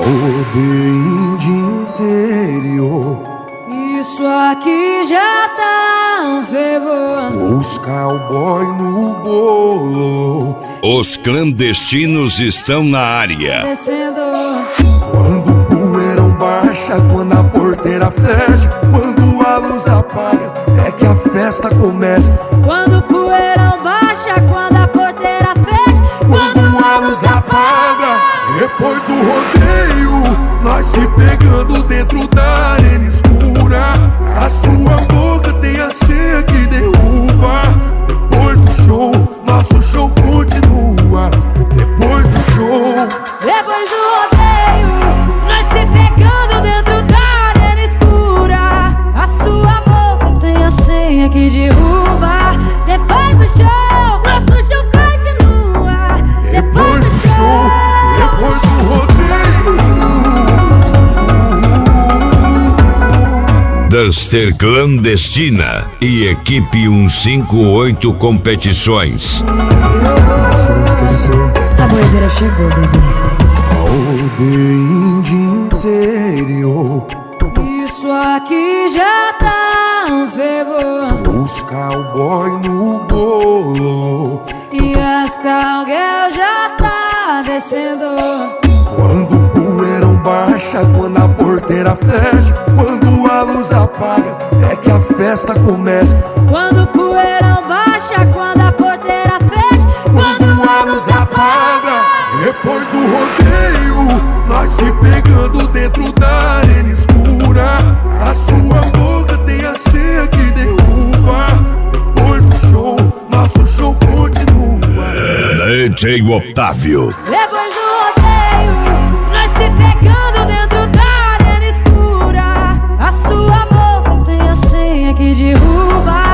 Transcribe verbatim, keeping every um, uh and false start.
Rodeio de interior, isso aqui já tá um fervor. os cowboy no bolo. Os clandestinos estão na área. Descendo. Quando o poeirão baixa, quando a porteira fecha, quando a luz apaga, é que a festa começa. Quando o poeirão baixa, quando a porteira fecha, Quando a luz apaga, depois do rodeio, nós se pegando dentro da arena escura. A sua boca tem a senha que derruba. Depois do show, nosso show continua. Depois do show, depois do rodeio, nós se pegando dentro da arena escura. A sua boca tem a senha que derruba. Depois do show, nosso show continua. depois do show, depois do rodeio. Duster Clandestina e equipe cento e cinquenta e oito Competições. Se não esquecer, A boiadeira chegou, bebê. rodeio de interior, Isso aqui já tá um fervor. os cowboy no bolo. E as cowgirl já tá descendo. Quando o poeirão baixa, quando a porteira fecha, quando a luz apaga, é que a festa começa. Quando o poeirão baixa, quando a porteira fecha, Quando a luz apaga, depois do rodeio, nós se pegando dentro da arena escura. A sua boca tem a senha que derruba. Depois do show, nosso show continua. D J Otávio. depois do rodeio, nós se pegando dentro da arena escura. A sua boca tem a senha que derruba.